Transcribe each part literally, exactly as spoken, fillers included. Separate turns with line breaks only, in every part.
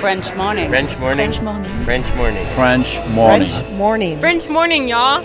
French morning.
French morning.
French morning.
French morning.
French morning.
French morning.
French morning, y'all.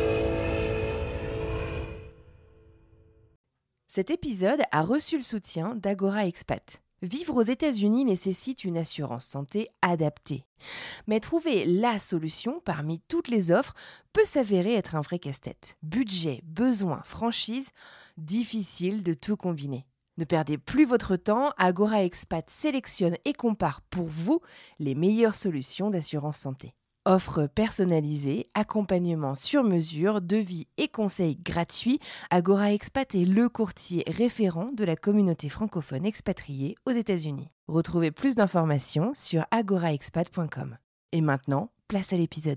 Cet épisode a reçu le soutien d'Agora Expat. Vivre aux États-Unis nécessite une assurance santé adaptée. Mais trouver la solution parmi toutes les offres peut s'avérer être un vrai casse-tête. Budget, besoins, franchise, difficile de tout combiner. Ne perdez plus votre temps, Agora Expat sélectionne et compare pour vous les meilleures solutions d'assurance santé. Offres personnalisées, accompagnement sur mesure, devis et conseils gratuits, Agora Expat est le courtier référent de la communauté francophone expatriée aux États-Unis. Retrouvez plus d'informations sur agora expat point com. Et maintenant, place à l'épisode.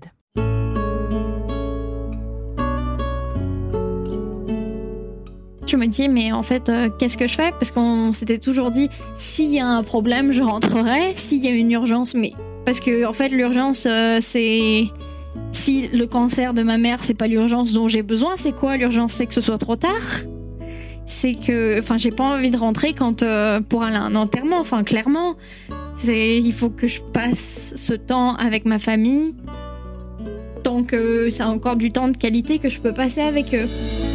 Je me dis, mais en fait, euh, qu'est-ce que je fais ? Parce qu'on s'était toujours dit, s'il y a un problème, je rentrerai. S'il y a une urgence, mais... Parce que, en fait, l'urgence, euh, c'est... Si le cancer de ma mère, c'est pas l'urgence dont j'ai besoin, c'est quoi l'urgence ? C'est que ce soit trop tard ? C'est que... Enfin, j'ai pas envie de rentrer quand... Euh, pour aller à un enterrement, enfin, clairement. C'est... Il faut que je passe ce temps avec ma famille. Tant que c'est encore du temps de qualité que je peux passer avec eux.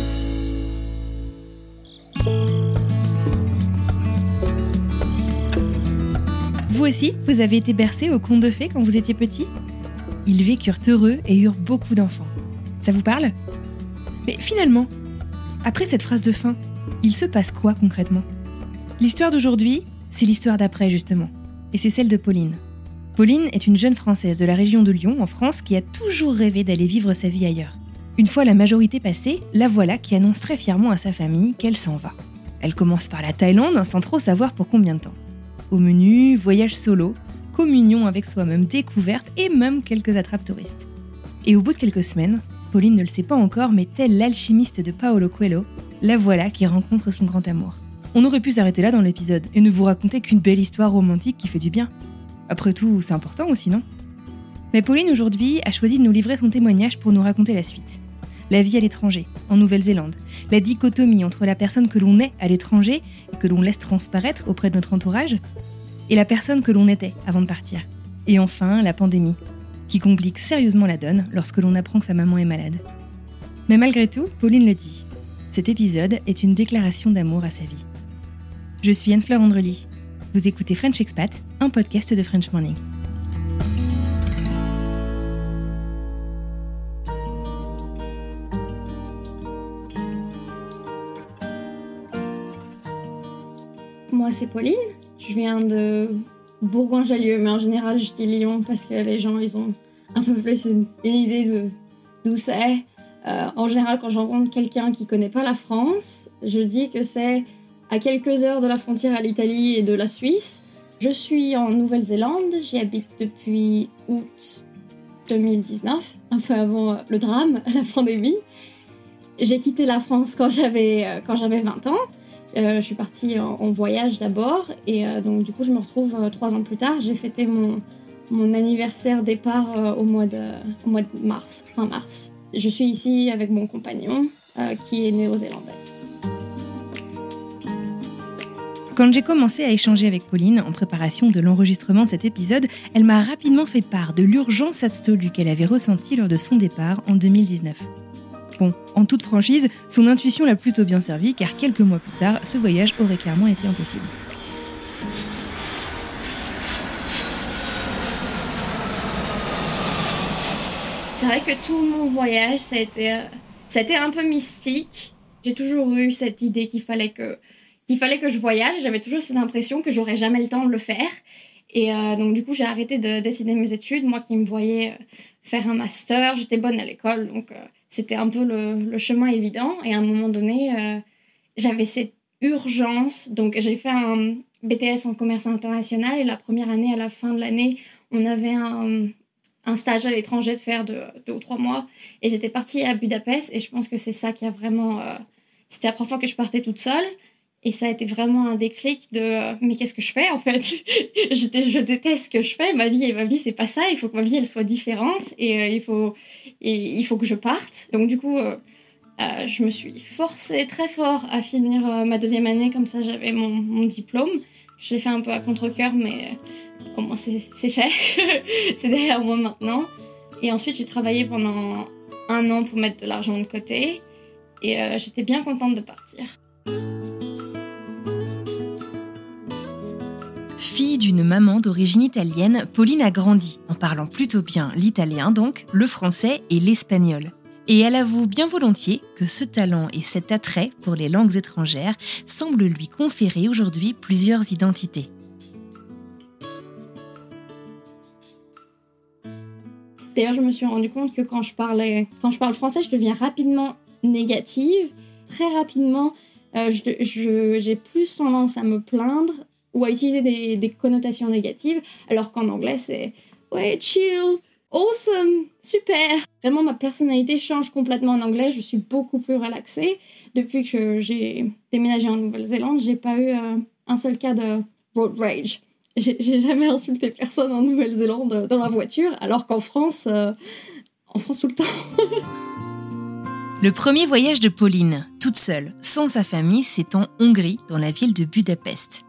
Vous aussi, vous avez été bercé au conte de fées quand vous étiez petit ? Ils vécurent heureux et eurent beaucoup d'enfants. Ça vous parle ? Mais finalement, après cette phrase de fin, il se passe quoi concrètement ? L'histoire d'aujourd'hui, c'est l'histoire d'après justement. Et c'est celle de Pauline. Pauline est une jeune Française de la région de Lyon, en France, qui a toujours rêvé d'aller vivre sa vie ailleurs. Une fois la majorité passée, la voilà qui annonce très fièrement à sa famille qu'elle s'en va. Elle commence par la Thaïlande sans trop savoir pour combien de temps. Au menu, voyage solo, communion avec soi-même, découverte et même quelques attrapes touristes. Et au bout de quelques semaines, Pauline ne le sait pas encore, mais tel l'alchimiste de Paulo Coelho, la voilà qui rencontre son grand amour. On aurait pu s'arrêter là dans l'épisode et ne vous raconter qu'une belle histoire romantique qui fait du bien. Après tout, c'est important aussi, non ? Mais Pauline aujourd'hui a choisi de nous livrer son témoignage pour nous raconter la suite. La vie à l'étranger, en Nouvelle-Zélande, la dichotomie entre la personne que l'on est à l'étranger et que l'on laisse transparaître auprès de notre entourage, et la personne que l'on était avant de partir. Et enfin, la pandémie, qui complique sérieusement la donne lorsque l'on apprend que sa maman est malade. Mais malgré tout, Pauline le dit, cet épisode est une déclaration d'amour à sa vie. Je suis Anne-Fleur Andrely. Vous écoutez French Expat, un podcast de French Morning.
Moi, c'est Pauline. Je viens de Bourgoin-Jallieu, mais en général, je dis Lyon parce que les gens, ils ont un peu plus une, une idée de d'où c'est. Euh, en général, quand je rencontre quelqu'un qui connaît pas la France, je dis que c'est à quelques heures de la frontière à l'Italie et de la Suisse. Je suis en Nouvelle-Zélande. J'y habite depuis août deux mille dix-neuf, un peu avant le drame, la pandémie. J'ai quitté la France quand j'avais, quand j'avais vingt ans. Euh, je suis partie en, en voyage d'abord et euh, donc du coup je me retrouve euh, trois ans plus tard. J'ai fêté mon, mon anniversaire départ euh, au, mois de, au mois de mars, fin mars. Je suis ici avec mon compagnon euh, qui est néo-zélandais.
Quand j'ai commencé à échanger avec Pauline en préparation de l'enregistrement de cet épisode, elle m'a rapidement fait part de l'urgence absolue qu'elle avait ressentie lors de son départ en deux mille dix-neuf. Bon, en toute franchise, son intuition l'a plutôt bien servi car quelques mois plus tard, ce voyage aurait clairement été impossible.
C'est vrai que tout mon voyage, ça a été, euh, ça a été un peu mystique. J'ai toujours eu cette idée qu'il fallait que, qu'il fallait que je voyage. J'avais toujours cette impression que j'aurais jamais le temps de le faire. Et euh, donc du coup, j'ai arrêté de décider mes études. Moi qui me voyais euh, faire un master, j'étais bonne à l'école, donc... Euh, C'était un peu le, le chemin évident. Et à un moment donné, euh, j'avais cette urgence. Donc, j'ai fait un B T S en commerce international. Et la première année, à la fin de l'année, on avait un, un stage à l'étranger de faire de deux ou trois mois. Et j'étais partie à Budapest. Et je pense que c'est ça qui a vraiment... Euh, c'était la première fois que je partais toute seule. Et ça a été vraiment un déclic de euh, « Mais qu'est-ce que je fais, en fait ?» je, je déteste ce que je fais. Ma vie, et ma vie, c'est pas ça. Il faut que ma vie, elle soit différente. Et, euh, il, faut, et il faut que je parte. Donc, du coup, euh, euh, je me suis forcée très fort à finir euh, ma deuxième année. Comme ça, j'avais mon, mon diplôme. Je l'ai fait un peu à contre-cœur, mais au moins c'est, c'est fait, c'est derrière moi maintenant. Et ensuite, j'ai travaillé pendant un an pour mettre de l'argent de côté. Et euh, j'étais bien contente de partir.
Fille d'une maman d'origine italienne, Pauline a grandi en parlant plutôt bien l'italien donc, le français et l'espagnol. Et elle avoue bien volontiers que ce talent et cet attrait pour les langues étrangères semblent lui conférer aujourd'hui plusieurs identités.
D'ailleurs, je me suis rendu compte que quand je, parlais, quand je parle français, je deviens rapidement négative. Très rapidement, euh, je, je, j'ai plus tendance à me plaindre ou à utiliser des, des connotations négatives, alors qu'en anglais, c'est « ouais, chill ». Awesome, super. Vraiment, ma personnalité change complètement en anglais. Je suis beaucoup plus relaxée. Depuis que j'ai déménagé en Nouvelle-Zélande, j'ai pas eu euh, un seul cas de road rage. J'ai, j'ai jamais insulté personne en Nouvelle-Zélande dans la voiture, alors qu'en France, euh, en France tout le temps.
Le premier voyage de Pauline, toute seule, sans sa famille, c'est en Hongrie, dans la ville de Budapest.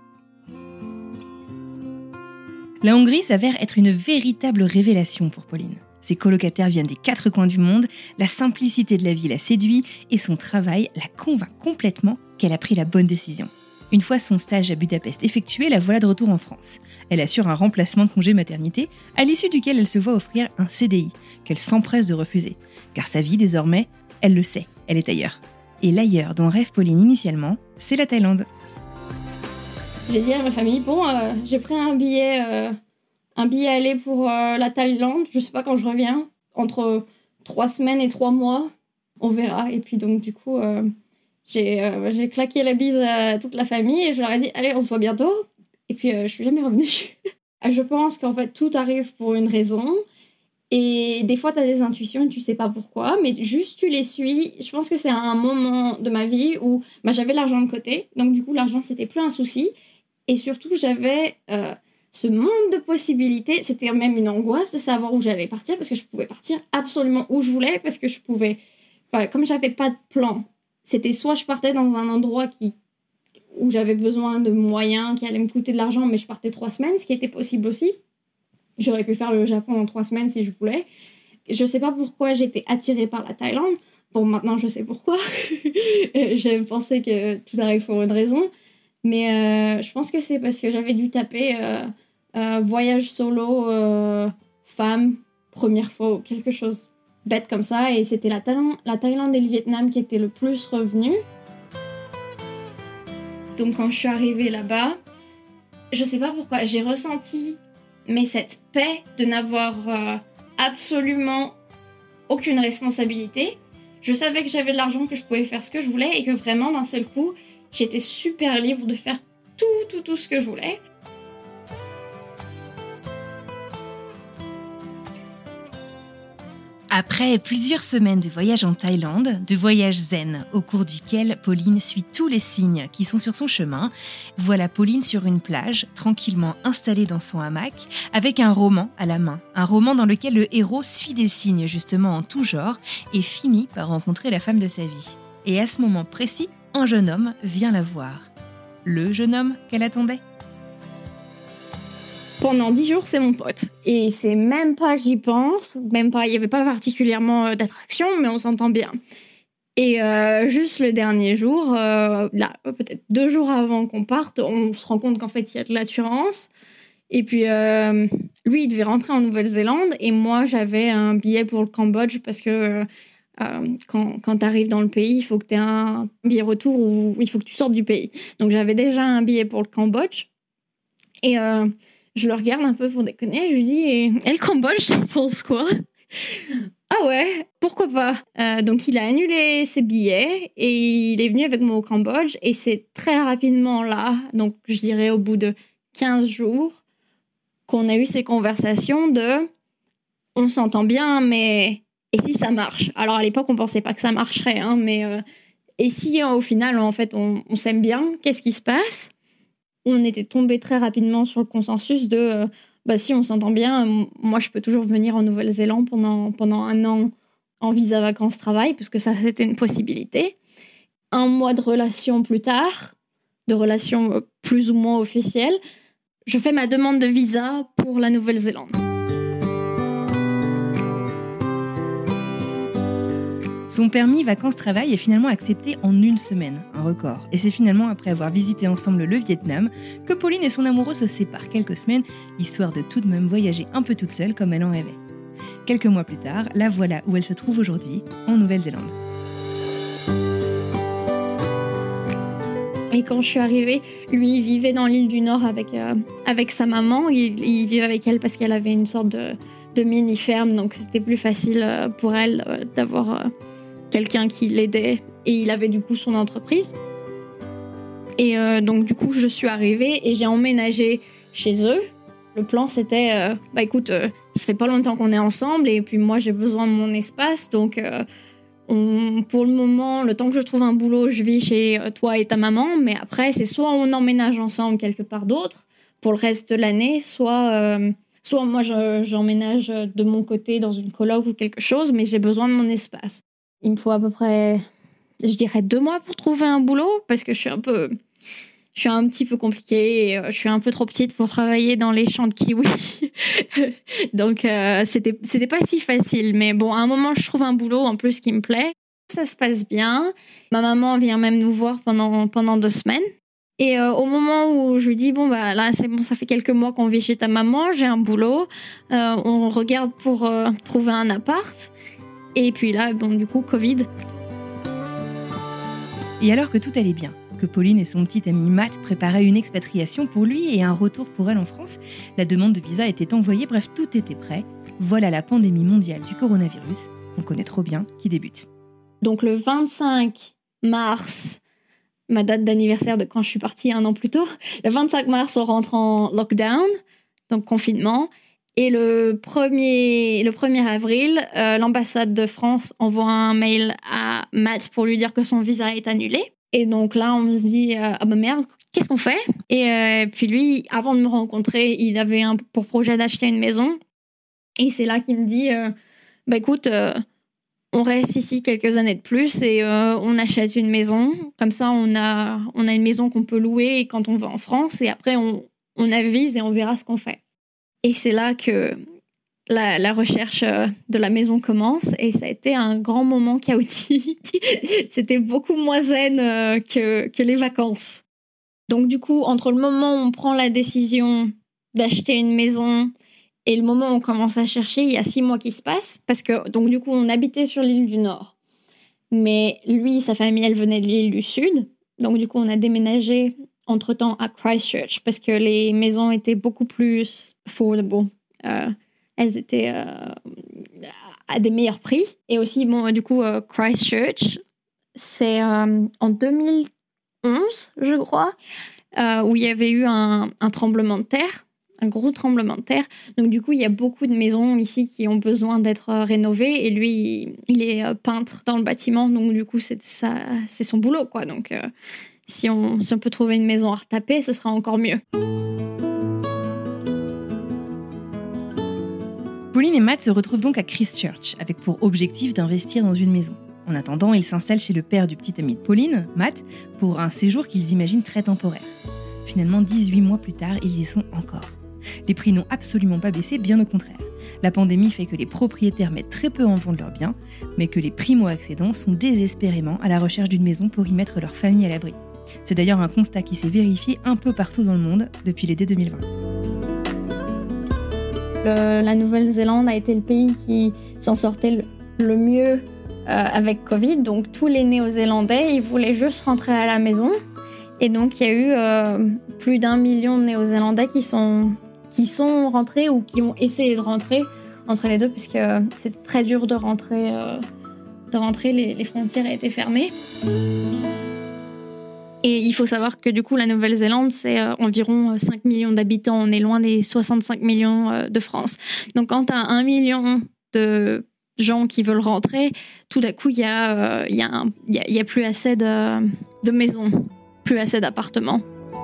La Hongrie s'avère être une véritable révélation pour Pauline. Ses colocataires viennent des quatre coins du monde, la simplicité de la vie la séduit et son travail la convainc complètement qu'elle a pris la bonne décision. Une fois son stage à Budapest effectué, la voilà de retour en France. Elle assure un remplacement de congé maternité, à l'issue duquel elle se voit offrir un C D I, qu'elle s'empresse de refuser. Car sa vie, désormais, elle le sait, elle est ailleurs. Et l'ailleurs dont rêve Pauline initialement, c'est la Thaïlande.
J'ai dit à ma famille, bon, euh, j'ai pris un billet, euh, un billet aller pour euh, la Thaïlande. Je sais pas quand je reviens. Entre trois semaines et trois mois, on verra. Et puis donc, du coup, euh, j'ai, euh, j'ai claqué la bise à toute la famille et je leur ai dit, allez, on se voit bientôt. Et puis, euh, je suis jamais revenue. Je pense qu'en fait, tout arrive pour une raison. Et des fois, tu as des intuitions et tu sais pas pourquoi, mais juste tu les suis. Je pense que c'est un moment de ma vie où bah, j'avais l'argent de côté. Donc, du coup, l'argent, c'était plus un souci. Et surtout, j'avais euh, ce monde de possibilités. C'était même une angoisse de savoir où j'allais partir parce que je pouvais partir absolument où je voulais parce que je pouvais... Enfin, comme j'avais pas de plan, c'était soit je partais dans un endroit qui, où j'avais besoin de moyens qui allaient me coûter de l'argent, mais je partais trois semaines, ce qui était possible aussi. J'aurais pu faire le Japon en trois semaines si je voulais. Je sais pas pourquoi j'étais attirée par la Thaïlande. Bon, maintenant, je sais pourquoi. J'aime penser que tout arrive pour une raison. Mais euh, je pense que c'est parce que j'avais dû taper euh, euh, voyage solo, euh, femme, première fois, ou quelque chose bête comme ça. Et c'était la Thaïlande, la Thaïlande et le Vietnam qui étaient le plus revenus. Donc quand je suis arrivée là-bas, je sais pas pourquoi, j'ai ressenti mais cette paix de n'avoir euh, absolument aucune responsabilité. Je savais que j'avais de l'argent, que je pouvais faire ce que je voulais et que vraiment d'un seul coup, j'étais super libre de faire tout, tout, tout ce que je voulais.
Après plusieurs semaines de voyage en Thaïlande, de voyage zen, au cours duquel Pauline suit tous les signes qui sont sur son chemin, voilà Pauline sur une plage, tranquillement installée dans son hamac, avec un roman à la main. Un roman dans lequel le héros suit des signes justement en tout genre et finit par rencontrer la femme de sa vie. Et à ce moment précis, un jeune homme vient la voir. Le jeune homme qu'elle attendait.
Pendant dix jours, c'est mon pote. Et c'est même pas, j'y pense, même pas, il n'y avait pas particulièrement d'attraction, mais on s'entend bien. Et euh, juste le dernier jour, euh, là, peut-être deux jours avant qu'on parte, on se rend compte qu'en fait, il y a de l'attirance. Et puis, euh, lui, il devait rentrer en Nouvelle-Zélande, et moi, j'avais un billet pour le Cambodge, parce que euh, quand, quand tu arrives dans le pays, il faut que tu aies un billet retour, ou il faut que tu sortes du pays. Donc, j'avais déjà un billet pour le Cambodge. Et... Euh, je le regarde un peu pour déconner, je lui dis « Et le Cambodge, tu penses quoi ?» Ah ouais, pourquoi pas. euh, Donc il a annulé ses billets et il est venu avec moi au Cambodge et c'est très rapidement là, donc je dirais au bout de quinze jours, qu'on a eu ces conversations de « on s'entend bien, mais et si ça marche ?» Alors à l'époque, on pensait pas que ça marcherait, hein, mais euh, et si au final, en fait, on, on s'aime bien, qu'est-ce qui se passe ? On était tombé très rapidement sur le consensus de euh, bah, si on s'entend bien, euh, moi je peux toujours venir en Nouvelle-Zélande pendant, pendant un an en visa vacances-travail, parce que ça c'était une possibilité. Un mois de relation plus tard, de relation plus ou moins officielle, je fais ma demande de visa pour la Nouvelle-Zélande.
Son permis vacances-travail est finalement accepté en une semaine, un record. Et c'est finalement après avoir visité ensemble le Vietnam que Pauline et son amoureux se séparent quelques semaines, histoire de tout de même voyager un peu toute seule comme elle en rêvait. Quelques mois plus tard, la voilà où elle se trouve aujourd'hui, en Nouvelle-Zélande.
Et quand je suis arrivée, lui, il vivait dans l'île du Nord avec, euh, avec sa maman. Il, il vivait avec elle parce qu'elle avait une sorte de, de mini-ferme, donc c'était plus facile pour elle euh, d'avoir euh, quelqu'un qui l'aidait. Et il avait du coup son entreprise. Et euh, donc du coup, je suis arrivée et j'ai emménagé chez eux. Le plan, c'était, euh, bah écoute, euh, ça fait pas longtemps qu'on est ensemble et puis moi, j'ai besoin de mon espace, donc... Euh, On, pour le moment, le temps que je trouve un boulot, je vis chez toi et ta maman, mais après, c'est soit on emménage ensemble quelque part d'autre pour le reste de l'année, soit, euh, soit moi, je, j'emménage de mon côté dans une coloc ou quelque chose, mais j'ai besoin de mon espace. Il me faut à peu près, je dirais, deux mois pour trouver un boulot, parce que je suis un peu... Je suis un petit peu compliquée, et, euh, je suis un peu trop petite pour travailler dans les champs de kiwi. Donc, euh, c'était, c'était pas si facile. Mais bon, à un moment, je trouve un boulot en plus qui me plaît. Ça se passe bien. Ma maman vient même nous voir pendant, pendant deux semaines. Et euh, au moment où je lui dis, bon, bah là, c'est bon, ça fait quelques mois qu'on vit chez ta maman, j'ai un boulot. Euh, on regarde pour euh, trouver un appart. Et puis là, bon, du coup, Covid.
Et alors que tout allait bien, que Pauline et son petit ami Matt préparaient une expatriation pour lui et un retour pour elle en France, la demande de visa était envoyée, bref, tout était prêt. Voilà la pandémie mondiale du coronavirus, qu'on connaît trop bien, qui débute.
Donc le vingt-cinq mars, ma date d'anniversaire de quand je suis partie un an plus tôt, le vingt-cinq mars, on rentre en lockdown, donc confinement. Et le premier, le premier avril, euh, l'ambassade de France envoie un mail à Matt pour lui dire que son visa est annulé. Et donc là, on se dit, euh, ah bah merde, qu'est-ce qu'on fait ? Et euh, puis lui, avant de me rencontrer, il avait un, pour projet d'acheter une maison. Et c'est là qu'il me dit, euh, bah écoute, euh, on reste ici quelques années de plus et euh, on achète une maison. Comme ça, on a, on a une maison qu'on peut louer quand on va en France. Et après, on, on avise et on verra ce qu'on fait. Et c'est là que la, la recherche de la maison commence. Et ça a été un grand moment chaotique. C'était beaucoup moins zen que, que les vacances. Donc du coup, entre le moment où on prend la décision d'acheter une maison et le moment où on commence à chercher, il y a six mois qui se passent. Parce que, donc du coup, on habitait sur l'île du Nord. Mais lui, sa famille, elle venait de l'île du Sud. Donc du coup, on a déménagé entre-temps à Christchurch parce que les maisons étaient beaucoup plus affordable. Euh, elles étaient euh, à des meilleurs prix. Et aussi, bon, du coup, euh, Christchurch, c'est euh, en deux mille onze, je crois, euh, où il y avait eu un, un tremblement de terre, un gros tremblement de terre. Donc, du coup, il y a beaucoup de maisons ici qui ont besoin d'être euh, rénovées. Et lui, il, il est euh, peintre dans le bâtiment. Donc, du coup, c'est, ça, c'est son boulot, quoi. Donc, euh, si, on, si on peut trouver une maison à retaper, ce sera encore mieux.
Pauline et Matt se retrouvent donc à Christchurch, avec pour objectif d'investir dans une maison. En attendant, ils s'installent chez le père du petit ami de Pauline, Matt, pour un séjour qu'ils imaginent très temporaire. Finalement, dix-huit mois plus tard, ils y sont encore. Les prix n'ont absolument pas baissé, bien au contraire. La pandémie fait que les propriétaires mettent très peu en vente leurs biens, mais que les primo-accédants sont désespérément à la recherche d'une maison pour y mettre leur famille à l'abri. C'est d'ailleurs un constat qui s'est vérifié un peu partout dans le monde depuis l'été deux mille vingt.
Le, la Nouvelle-Zélande a été le pays qui s'en sortait le, le mieux euh, avec Covid. Donc tous les Néo-Zélandais, ils voulaient juste rentrer à la maison. Et donc il y a eu euh, plus d'un million de Néo-Zélandais qui sont, qui sont rentrés ou qui ont essayé de rentrer entre les deux, parce que euh, c'était très dur de rentrer. Euh, de rentrer, les, les frontières étaient fermées. Et il faut savoir que du coup, la Nouvelle-Zélande, c'est euh, environ cinq millions d'habitants. On est loin des soixante-cinq millions euh, de France. Donc, quand tu as un million de gens qui veulent rentrer, tout d'un coup, il n'y a, euh, y a, y a, y a plus assez de, de maisons, plus assez d'appartements.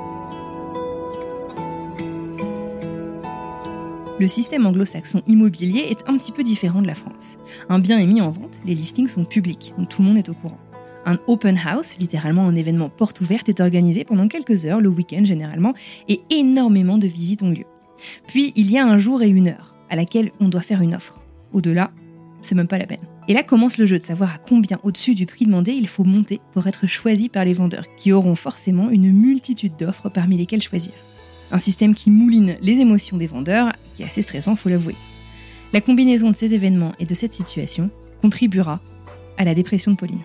Le système anglo-saxon immobilier est un petit peu différent de la France. Un bien est mis en vente, les listings sont publics, donc tout le monde est au courant. Un open house, littéralement un événement porte ouverte, est organisé pendant quelques heures, le week-end généralement, et énormément de visites ont lieu. Puis il y a un jour et une heure à laquelle on doit faire une offre. Au-delà, c'est même pas la peine. Et là commence le jeu de savoir à combien au-dessus du prix demandé il faut monter pour être choisi par les vendeurs, qui auront forcément une multitude d'offres parmi lesquelles choisir. Un système qui mouline les émotions des vendeurs, qui est assez stressant, faut l'avouer. La combinaison de ces événements et de cette situation contribuera à la dépression de Pauline.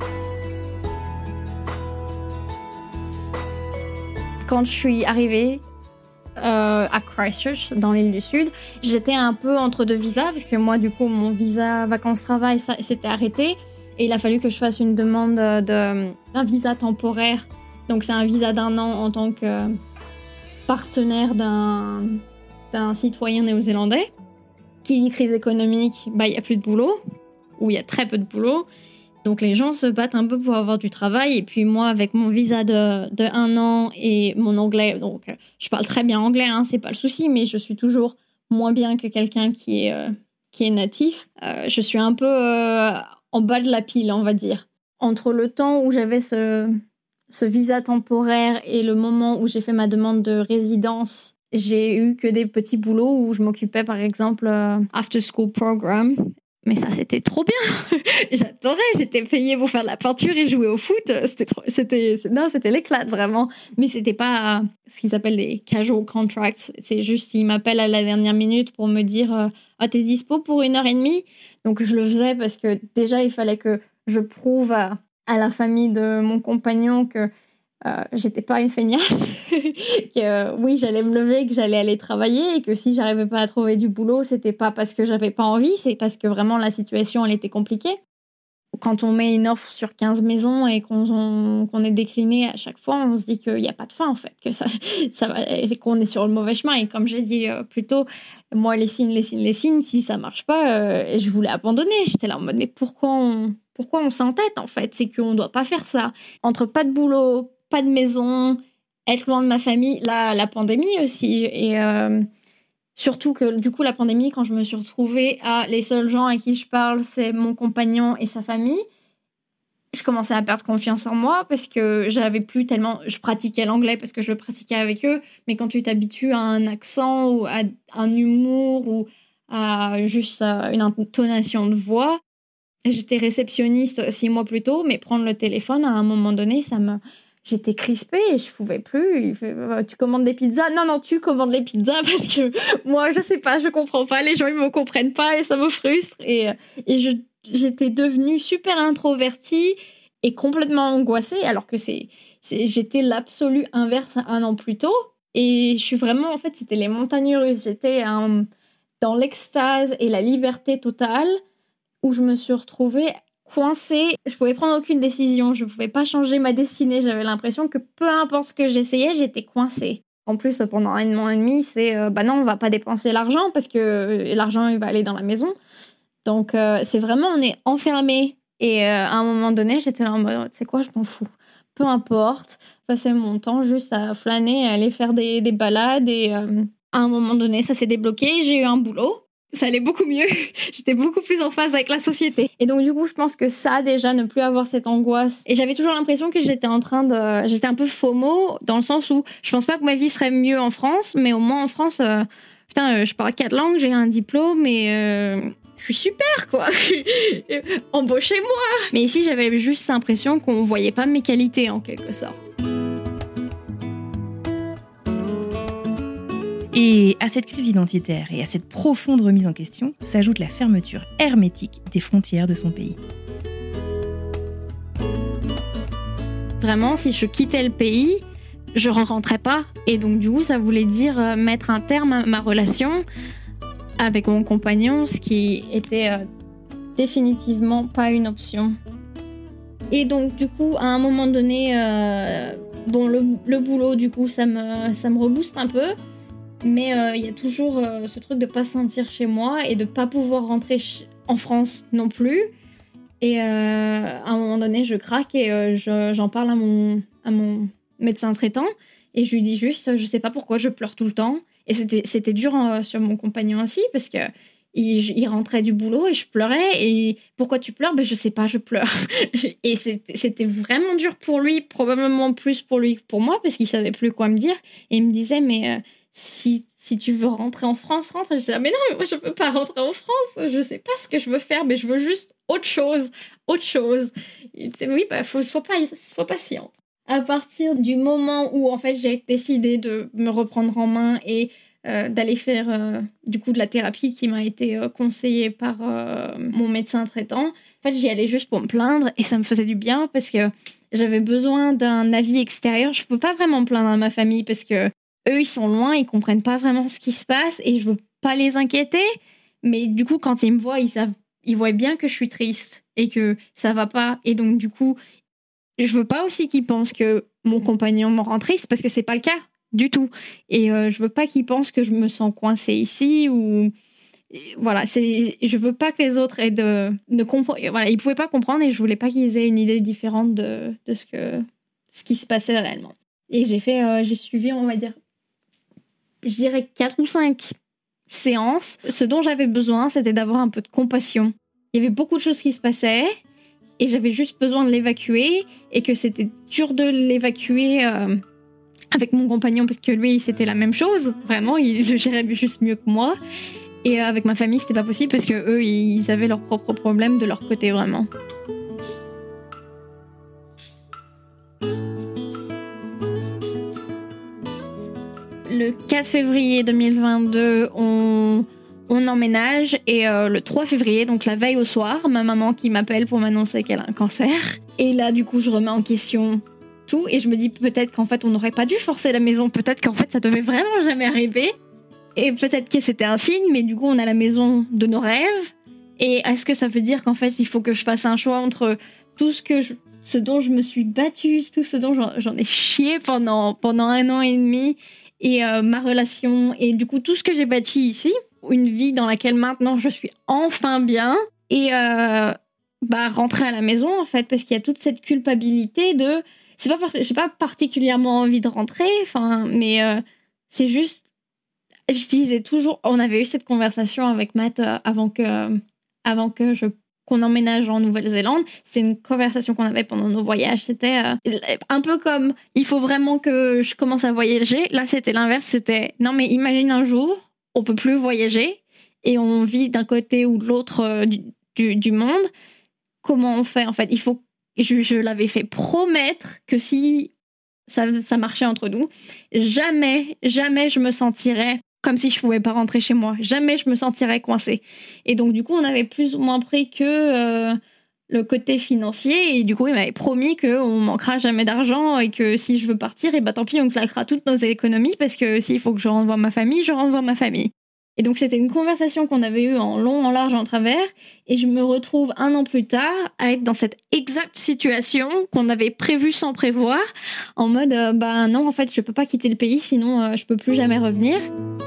Quand je suis arrivée euh, à Christchurch, dans l'île du Sud, j'étais un peu entre deux visas, parce que moi, du coup, mon visa vacances-travail ça, s'était arrêté, et il a fallu que je fasse une demande de, d'un visa temporaire. Donc, c'est un visa d'un an en tant que partenaire d'un, d'un citoyen néo-zélandais. Qui dit crise économique, bah, il n'y a plus de boulot, ou il y a très peu de boulot. Donc les gens se battent un peu pour avoir du travail. Et puis moi, avec mon visa de, de un an et mon anglais, donc je parle très bien anglais, hein, c'est pas le souci, mais je suis toujours moins bien que quelqu'un qui est, euh, qui est natif. Euh, je suis un peu euh, en bas de la pile, on va dire. Entre le temps où j'avais ce, ce visa temporaire et le moment où j'ai fait ma demande de résidence, j'ai eu que des petits boulots où je m'occupais, par exemple, euh, after school program. Mais ça, c'était trop bien. J'adorais. J'étais payée pour faire de la peinture et jouer au foot. C'était trop, c'était, non, c'était l'éclate, vraiment. Mais c'était pas euh, ce qu'ils appellent des casual contracts. C'est juste, ils m'appellent à la dernière minute pour me dire euh, « Ah, t'es dispo pour une heure et demie ?» Donc, je le faisais parce que déjà, il fallait que je prouve à, à la famille de mon compagnon que Euh, j'étais pas une feignasse, que euh, oui, j'allais me lever, que j'allais aller travailler et que si j'arrivais pas à trouver du boulot, c'était pas parce que j'avais pas envie, c'est parce que vraiment la situation, elle était compliquée. Quand on met une offre sur quinze maisons et qu'on, on, qu'on est décliné à chaque fois, on se dit qu'il n'y a pas de fin, en fait, que ça, ça va, qu'on est sur le mauvais chemin. Et comme j'ai dit euh, plus tôt, moi, les signes, les signes, les signes, si ça marche pas, euh, je voulais abandonner. J'étais là en mode, mais pourquoi on, pourquoi on s'entête, en fait? C'est qu'on doit pas faire ça. Entre pas de boulot, pas de maison, être loin de ma famille, la, la pandémie aussi. Et euh, surtout que, du coup, la pandémie, quand je me suis retrouvée à les seuls gens à qui je parle, c'est mon compagnon et sa famille, je commençais à perdre confiance en moi parce que j'avais plus tellement... Je pratiquais l'anglais parce que je le pratiquais avec eux, mais quand tu t'habitues à un accent ou à un humour ou à juste une intonation de voix, j'étais réceptionniste six mois plus tôt, mais prendre le téléphone, à un moment donné, ça me... J'étais crispée et je pouvais plus. Il fait, tu commandes des pizzas? Non, non, tu commandes les pizzas parce que moi, je sais pas, je comprends pas. Les gens, ils me comprennent pas et ça me frustre. Et, et je, j'étais devenue super introvertie et complètement angoissée alors que c'est, c'est, j'étais l'absolu inverse un an plus tôt. Et je suis vraiment, en fait, c'était les montagnes russes. J'étais um, dans l'extase et la liberté totale où je me suis retrouvée coincée, je pouvais prendre aucune décision, je pouvais pas changer ma destinée, j'avais l'impression que peu importe ce que j'essayais, j'étais coincée. En plus, pendant un an et demi, c'est euh, bah non, on va pas dépenser l'argent parce que euh, l'argent il va aller dans la maison. Donc euh, c'est vraiment, on est enfermé. Et euh, à un moment donné, j'étais là en mode, tu sais quoi, je m'en fous. Peu importe, passer mon temps juste à flâner, à aller faire des, des balades. Et euh, à un moment donné, ça s'est débloqué, j'ai eu un boulot. Ça allait beaucoup mieux. J'étais beaucoup plus en phase avec la société. Et donc, du coup, je pense que ça, déjà, ne plus avoir cette angoisse. Et j'avais toujours l'impression que j'étais en train de... J'étais un peu FOMO, dans le sens où je pense pas que ma vie serait mieux en France, mais au moins en France, euh, putain, euh, je parle quatre langues, j'ai un diplôme et... Euh, je suis super, quoi. Embauchez-moi. Mais ici, j'avais juste l'impression qu'on voyait pas mes qualités, en quelque sorte.
Et à cette crise identitaire et à cette profonde remise en question s'ajoute la fermeture hermétique des frontières de son pays.
Vraiment, si je quittais le pays, je ne rentrais pas. Et donc, du coup, ça voulait dire euh, mettre un terme à ma relation avec mon compagnon, ce qui était euh, définitivement pas une option. Et donc, du coup, à un moment donné, euh, bon, le, le boulot, du coup, ça me, ça me rebooste un peu. Mais il euh, y a toujours euh, ce truc de pas se sentir chez moi et de pas pouvoir rentrer ch- en France non plus. Et euh, à un moment donné, je craque et euh, je, j'en parle à mon, à mon médecin traitant. Et je lui dis juste, je sais pas pourquoi je pleure tout le temps. Et c'était, c'était dur euh, sur mon compagnon aussi parce qu'il il, il rentrait du boulot et je pleurais. Et pourquoi tu pleures? Ben, je sais pas, je pleure. Et c'était, c'était vraiment dur pour lui, probablement plus pour lui que pour moi, parce qu'il savait plus quoi me dire. Et il me disait, mais euh, si, si tu veux rentrer en France, rentre. Et je disais, mais non, mais moi je peux pas rentrer en France. Je sais pas ce que je veux faire, mais je veux juste autre chose, autre chose. Il disait, oui, bah, faut, sois pas, sois patiente. À partir du moment où en fait j'ai décidé de me reprendre en main et euh, d'aller faire euh, du coup de la thérapie qui m'a été euh, conseillée par euh, mon médecin traitant, en fait j'y allais juste pour me plaindre et ça me faisait du bien parce que j'avais besoin d'un avis extérieur. Je peux pas vraiment me plaindre à ma famille parce que eux ils sont loin, ils comprennent pas vraiment ce qui se passe et je veux pas les inquiéter, mais du coup quand ils me voient ils savent, ils voient bien que je suis triste et que ça va pas, et donc du coup je veux pas aussi qu'ils pensent que mon compagnon me rend triste parce que c'est pas le cas du tout. Et euh, je veux pas qu'ils pensent que je me sens coincée ici ou voilà, c'est je veux pas que les autres aient de ne comprendre, voilà, ils pouvaient pas comprendre et je voulais pas qu'ils aient une idée différente de de ce que ce qui se passait réellement. Et j'ai fait euh, j'ai suivi, on va dire je dirais quatre ou cinq séances. Ce dont j'avais besoin, c'était d'avoir un peu de compassion. Il y avait beaucoup de choses qui se passaient. Et j'avais juste besoin de l'évacuer et que c'était dur de l'évacuer euh, avec mon compagnon parce que lui, c'était la même chose. Vraiment, il le gérait juste mieux que moi. Et avec ma famille, c'était pas possible parce que eux, ils avaient leurs propres problèmes de leur côté, vraiment. Le quatre février deux mille vingt-deux, on... On emménage et euh, le trois février, donc la veille au soir, ma maman qui m'appelle pour m'annoncer qu'elle a un cancer. Et là, du coup, je remets en question tout et je me dis peut-être qu'en fait, on n'aurait pas dû forcer la maison. Peut-être qu'en fait, ça devait vraiment jamais arriver. Et peut-être que c'était un signe, mais du coup, on a la maison de nos rêves. Et est-ce que ça veut dire qu'en fait, il faut que je fasse un choix entre tout ce que je... ce dont je me suis battue, tout ce dont j'en, j'en ai chié pendant, pendant un an et demi, et euh, ma relation, et du coup, tout ce que j'ai bâti ici, une vie dans laquelle maintenant je suis enfin bien, et euh, bah rentrer à la maison en fait, parce qu'il y a toute cette culpabilité de c'est pas j'ai pas particulièrement envie de rentrer, enfin mais euh, c'est juste, je disais toujours, on avait eu cette conversation avec Matt euh, avant que euh, avant que je qu'on emménage en Nouvelle-Zélande. C'était une conversation qu'on avait pendant nos voyages. C'était euh, un peu comme il faut vraiment que je commence à voyager. Là c'était l'inverse, c'était non mais imagine un jour on peut plus voyager et on vit d'un côté ou de l'autre euh, du, du, du monde. Comment on fait en fait? Il faut, je, je l'avais fait promettre que si ça, ça marchait entre nous, jamais, jamais je me sentirais comme si je pouvais pas rentrer chez moi. Jamais je me sentirais coincée. Et donc du coup, on avait plus ou moins pris que euh, le côté financier, et du coup, il m'avait promis qu'on manquera jamais d'argent et que si je veux partir, et bah tant pis, on claquera toutes nos économies parce que s'il faut que je rentre voir ma famille, je rentre voir ma famille. Et donc c'était une conversation qu'on avait eue en long, en large, en travers, et je me retrouve un an plus tard à être dans cette exacte situation qu'on avait prévue sans prévoir, en mode euh, bah non, en fait, je peux pas quitter le pays, sinon euh, je peux plus jamais revenir.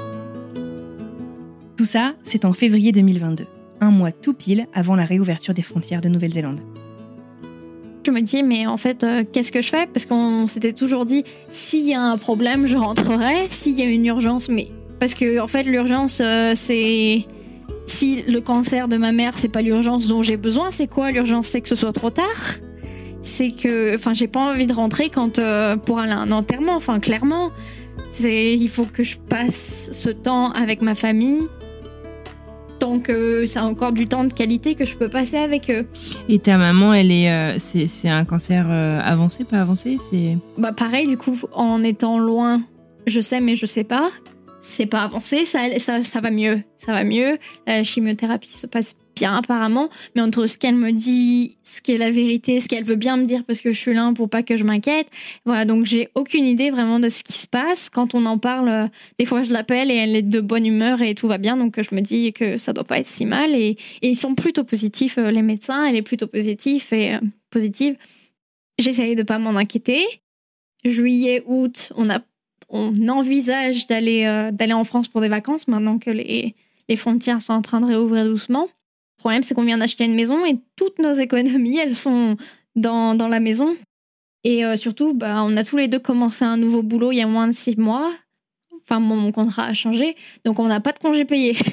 Tout ça, c'est en février deux mille vingt-deux, un mois tout pile avant la réouverture des frontières de Nouvelle-Zélande.
Je me dis, mais en fait, euh, qu'est-ce que je fais? Parce qu'on s'était toujours dit, s'il y a un problème, je rentrerai, s'il y a une urgence, mais... Parce que, en fait, l'urgence, euh, c'est... Si le cancer de ma mère, c'est pas l'urgence dont j'ai besoin, c'est quoi l'urgence? C'est que ce soit trop tard. C'est que... Enfin, j'ai pas envie de rentrer quand... Euh, pour aller à un enterrement, enfin, clairement. C'est... Il faut que je passe ce temps avec ma famille, tant que c'est encore du temps de qualité que je peux passer avec eux.
Et ta maman, elle est, euh, c'est, c'est un cancer euh, avancé, pas avancé, c'est...
Bah pareil, du coup, en étant loin, je sais mais je sais pas. C'est pas avancé, ça, ça, ça va mieux, ça va mieux. La chimiothérapie se passe bien apparemment, mais entre ce qu'elle me dit, ce qui est la vérité, ce qu'elle veut bien me dire parce que je suis là pour pas que je m'inquiète, voilà, donc j'ai aucune idée vraiment de ce qui se passe. Quand on en parle, des fois je l'appelle et elle est de bonne humeur et tout va bien, donc je me dis que ça doit pas être si mal, et, et ils sont plutôt positifs, les médecins, elle est plutôt positive et euh, positive. J'essaye de pas m'en inquiéter. Juillet, août, on a on envisage d'aller euh, d'aller en France pour des vacances maintenant que les les frontières sont en train de réouvrir doucement. Le problème, c'est qu'on vient d'acheter une maison et toutes nos économies, elles sont dans, dans la maison. Et euh, surtout, bah, on a tous les deux commencé un nouveau boulot il y a moins de six mois. Enfin, mon, mon contrat a changé, donc on n'a pas de congé payé.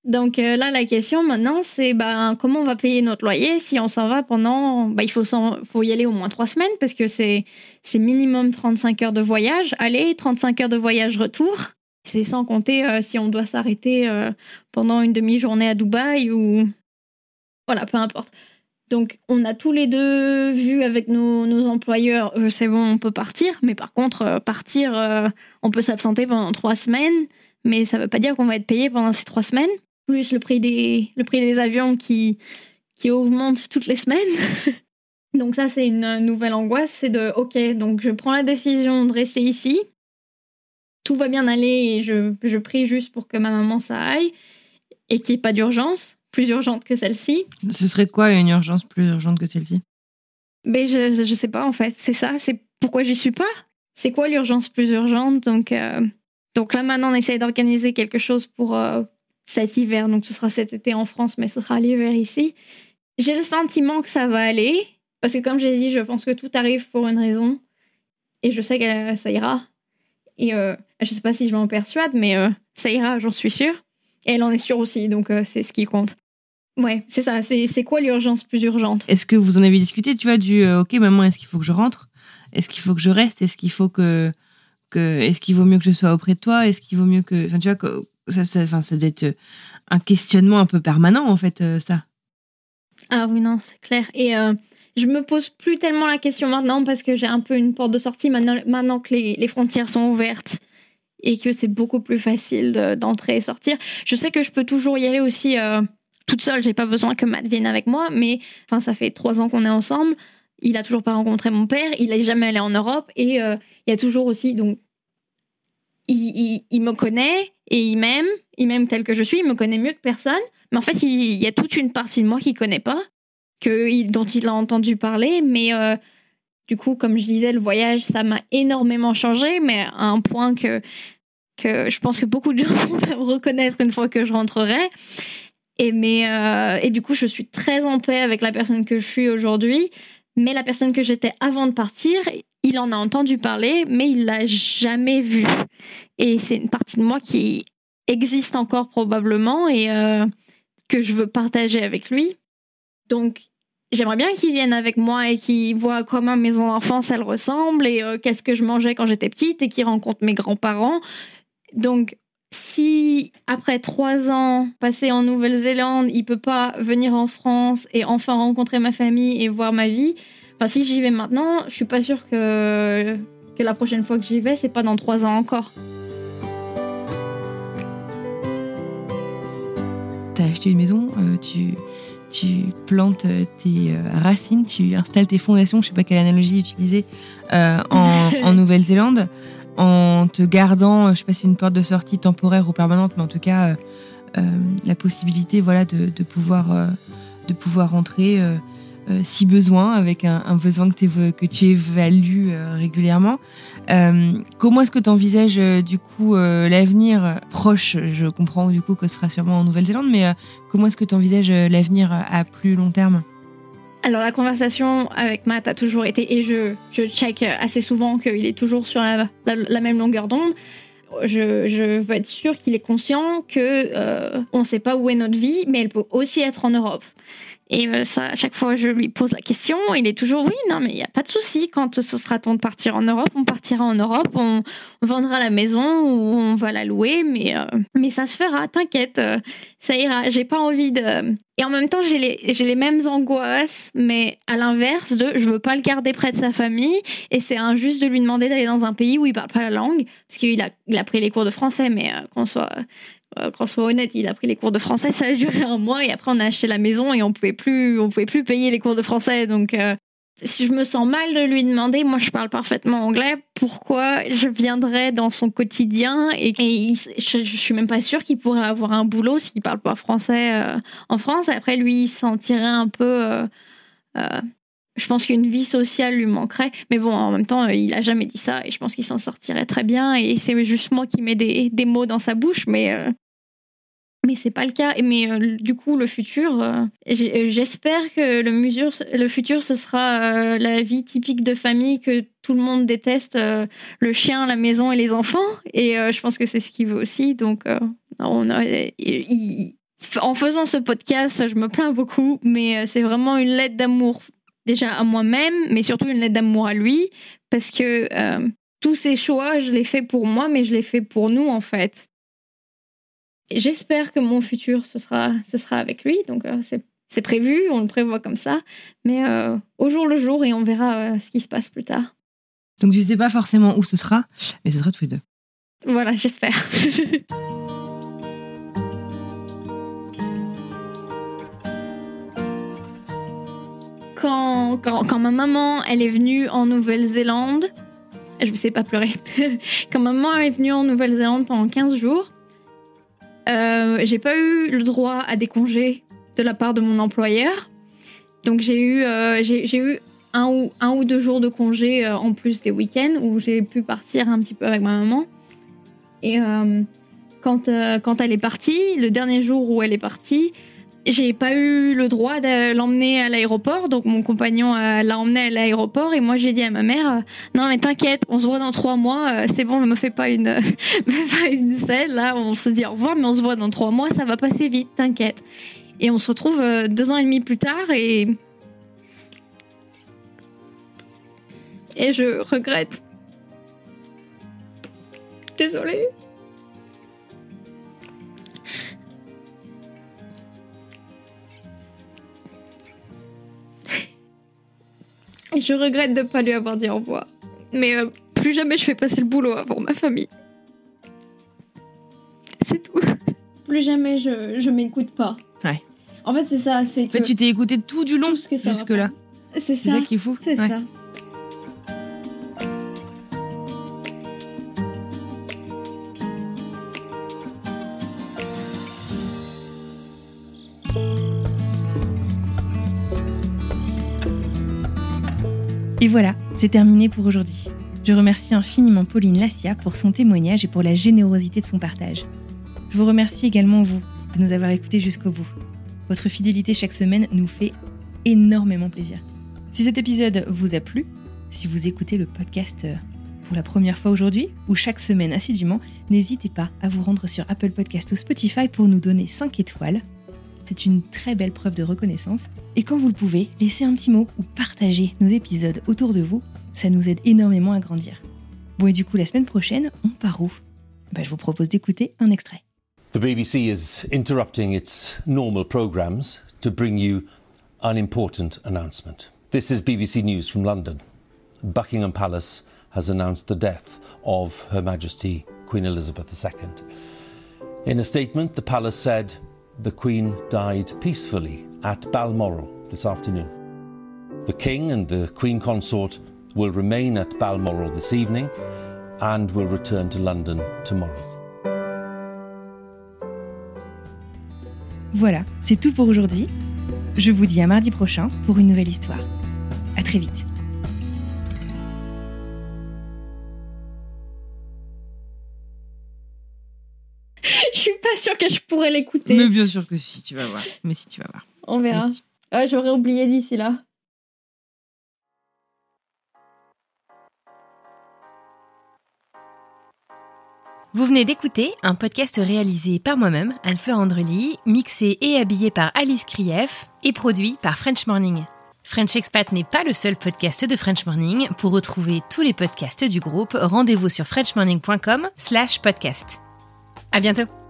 Donc euh, là, la question maintenant, c'est ben, comment on va payer notre loyer si on s'en va pendant... Ben, il faut, faut y aller au moins trois semaines parce que c'est, c'est minimum trente-cinq heures de voyage. Aller, trente-cinq heures de voyage retour. C'est sans compter euh, si on doit s'arrêter euh, pendant une demi-journée à Dubaï ou... Voilà, peu importe. Donc, on a tous les deux vu avec nos, nos employeurs, euh, c'est bon, on peut partir. Mais par contre, euh, partir, euh, on peut s'absenter pendant trois semaines. Mais ça ne veut pas dire qu'on va être payé pendant ces trois semaines. Plus le prix des, le prix des avions qui, qui augmente toutes les semaines. Donc ça, c'est une nouvelle angoisse. C'est de, OK, donc je prends la décision de rester ici. Tout va bien aller et je, je prie juste pour que ma maman, ça aille. Et qu'il n'y ait pas d'urgence, plus urgente que celle-ci.
Ce serait quoi une urgence plus urgente que celle-ci ?
Mais je, je sais pas, en fait. C'est ça, c'est pourquoi j'y suis pas. C'est quoi l'urgence plus urgente ? Donc, euh, donc là, maintenant, on essaie d'organiser quelque chose pour... Euh, cet hiver, donc ce sera cet été en France, mais ce sera l'hiver ici. J'ai le sentiment que ça va aller, parce que comme j'ai dit, je pense que tout arrive pour une raison, et je sais que ça ira. Et euh, je sais pas si je m'en persuade, mais euh, ça ira, j'en suis sûre. Et elle en est sûre aussi, donc euh, c'est ce qui compte. Ouais, c'est ça, c'est, c'est quoi l'urgence plus urgente ?
Est-ce que vous en avez discuté, tu vois, du euh, ok, maman, est-ce qu'il faut que je rentre ? Est-ce qu'il faut que je reste ? Est-ce qu'il faut que, que est-ce qu'il vaut mieux que je sois auprès de toi ? Est-ce qu'il vaut mieux que, enfin, tu vois, que, ça, ça, enfin, ça doit être un questionnement un peu permanent, en fait, euh, ça.
Ah oui, non, c'est clair. Et euh, je me pose plus tellement la question maintenant parce que j'ai un peu une porte de sortie maintenant, maintenant que les, les frontières sont ouvertes et que c'est beaucoup plus facile de, d'entrer et sortir. Je sais que je peux toujours y aller aussi euh, toute seule. J'ai pas besoin que Matt vienne avec moi, mais enfin, ça fait trois ans qu'on est ensemble. Il a toujours pas rencontré mon père. Il est jamais allé en Europe et euh, il y a toujours aussi donc il, il, il me connaît et il m'aime. Il m'aime tel que je suis. Il me connaît mieux que personne. Mais en fait, il, il y a toute une partie de moi qu'il connaît pas, que, il, dont il a entendu parler. Mais euh, du coup, comme je disais, le voyage, ça m'a énormément changé, mais à un point que, que je pense que beaucoup de gens vont me reconnaître une fois que je rentrerai. Et, mais, euh, et du coup, je suis très en paix avec la personne que je suis aujourd'hui. Mais la personne que j'étais avant de partir, il en a entendu parler, mais il l'a jamais vue. Et c'est une partie de moi qui existe encore probablement et euh, que je veux partager avec lui. Donc, j'aimerais bien qu'il vienne avec moi et qu'il voit à quoi ma maison d'enfance elle ressemble et euh, qu'est-ce que je mangeais quand j'étais petite et qu'il rencontre mes grands-parents. Donc, si après trois ans passés en Nouvelle-Zélande, il peut pas venir en France et enfin rencontrer ma famille et voir ma vie, enfin si j'y vais maintenant, je suis pas sûre que que la prochaine fois que j'y vais, c'est pas dans trois ans encore.
T'as acheté une maison, euh, tu tu plantes tes euh, racines, tu installes tes fondations, je sais pas quelle analogie utiliser, euh, en, en Nouvelle-Zélande. En te gardant, je sais pas si c'est une porte de sortie temporaire ou permanente, mais en tout cas euh, euh, la possibilité, voilà, de, de pouvoir euh, de pouvoir rentrer euh, euh, si besoin, avec un, un besoin que, que tu évalues euh, régulièrement. Euh, comment est-ce que tu envisages euh, du coup euh, l'avenir proche ? Je comprends du coup que ce sera sûrement en Nouvelle-Zélande, mais euh, comment est-ce que tu envisages euh, l'avenir à plus long terme ?
Alors la conversation avec Matt a toujours été, et je, je check assez souvent qu'il est toujours sur la, la, la même longueur d'onde. Je, je veux être sûre qu'il est conscient que euh, on ne sait pas où est notre vie, mais elle peut aussi être en Europe. Et euh, ça, à chaque fois, je lui pose la question. Il est toujours oui, non, mais il n'y a pas de souci. Quand ce sera temps de partir en Europe, on partira en Europe. On, on vendra la maison ou on va la louer, mais euh, mais ça se fera. T'inquiète, euh, ça ira. J'ai pas envie de. Et en même temps, j'ai les j'ai les mêmes angoisses, mais à l'inverse de, je veux pas le garder près de sa famille. Et c'est injuste de lui demander d'aller dans un pays où il parle pas la langue, parce qu'il a il a pris les cours de français, mais euh, qu'on soit Euh, qu'on soit honnête, il a pris les cours de français, ça a duré un mois et après on a acheté la maison et on pouvait plus, on pouvait plus payer les cours de français. Donc euh, si je me sens mal de lui demander, moi je parle parfaitement anglais, pourquoi je viendrais dans son quotidien et, et il, je, je suis même pas sûre qu'il pourrait avoir un boulot s'il parle pas français euh, en France. Et après lui il se sentirait un peu euh, euh, je pense qu'une vie sociale lui manquerait, mais bon, en même temps, il a jamais dit ça et je pense qu'il s'en sortirait très bien. Et c'est juste moi qui mets des, des mots dans sa bouche, mais euh, mais c'est pas le cas. Mais euh, du coup, le futur, euh, j'espère que le, mesure, le futur, ce sera euh, la vie typique de famille que tout le monde déteste, euh, le chien, la maison et les enfants. Et euh, je pense que c'est ce qu'il veut aussi. Donc, euh, on a, il, il, en faisant ce podcast, je me plains beaucoup, mais c'est vraiment une lettre d'amour déjà à moi-même, mais surtout une lettre d'amour à lui, parce que euh, tous ces choix, je les fais pour moi, mais je les fais pour nous, en fait. Et j'espère que mon futur, ce sera, ce sera avec lui, donc euh, c'est, c'est prévu, on le prévoit comme ça, mais euh, au jour le jour, et on verra euh, ce qui se passe plus tard.
Donc tu sais pas forcément où ce sera, mais ce sera tous les deux.
Voilà, j'espère. Quand, quand, quand ma maman elle est venue en Nouvelle-Zélande, je ne sais pas pleurer, quand ma maman est venue en Nouvelle-Zélande pendant quinze jours, euh, j'ai pas eu le droit à des congés de la part de mon employeur. Donc j'ai eu, euh, j'ai, j'ai eu un, ou, un ou deux jours de congés euh, en plus des week-ends où j'ai pu partir un petit peu avec ma maman. Et euh, quand, euh, quand elle est partie, le dernier jour où elle est partie, j'ai pas eu le droit de l'emmener à l'aéroport, donc mon compagnon euh, l'a emmené à l'aéroport et moi j'ai dit à ma mère euh, non mais t'inquiète, on se voit dans trois mois, euh, c'est bon, me fais pas une, me fais pas une scène là, on se dit au revoir mais on se voit dans trois mois, ça va passer vite, t'inquiète. Et on se retrouve euh, deux ans et demi plus tard et et je regrette. Désolée. Et je regrette de ne pas lui avoir dit au revoir. Mais euh, plus jamais je fais passer le boulot avant ma famille. C'est tout. Plus jamais je, je m'écoute pas.
Ouais.
En fait, c'est ça. C'est que
en fait, tu t'es écouté tout du long
tout ce que ça
jusque-là.
C'est ça.
C'est ça qui est fou.
C'est
ouais.
ça.
Et voilà, c'est terminé pour aujourd'hui. Je remercie infiniment Pauline Lassia pour son témoignage et pour la générosité de son partage. Je vous remercie également, vous, de nous avoir écoutés jusqu'au bout. Votre fidélité chaque semaine nous fait énormément plaisir. Si cet épisode vous a plu, si vous écoutez le podcast pour la première fois aujourd'hui ou chaque semaine assidûment, n'hésitez pas à vous rendre sur Apple Podcast ou Spotify pour nous donner cinq étoiles. C'est une très belle preuve de reconnaissance. Et quand vous le pouvez, laissez un petit mot ou partagez nos épisodes autour de vous. Ça nous aide énormément à grandir. Bon, et du coup, la semaine prochaine, on part où ? Bah, je vous propose d'écouter un extrait.
The B B C is interrupting its normal programmes to bring you an important announcement. This is B B C News from London. Buckingham Palace has announced the death of Her Majesty Queen Elizabeth the Second. In a statement, the palace said the Queen died peacefully at Balmoral this afternoon. The King and the Queen Consort will remain at Balmoral this evening and will return to London tomorrow.
Voilà, c'est tout pour aujourd'hui. Je vous dis à mardi prochain pour une nouvelle histoire. À très vite.
Je suis pas sûre que je pourrais l'écouter.
Mais bien sûr que si, tu vas voir. Mais si, tu vas voir.
On verra. Si. Ah, j'aurais oublié d'ici là.
Vous venez d'écouter un podcast réalisé par moi-même, Anne-Fleur Andrely, mixé et habillé par Alice Krief et produit par French Morning. French Expat n'est pas le seul podcast de French Morning. Pour retrouver tous les podcasts du groupe, rendez-vous sur french morning point com slash podcast. À bientôt.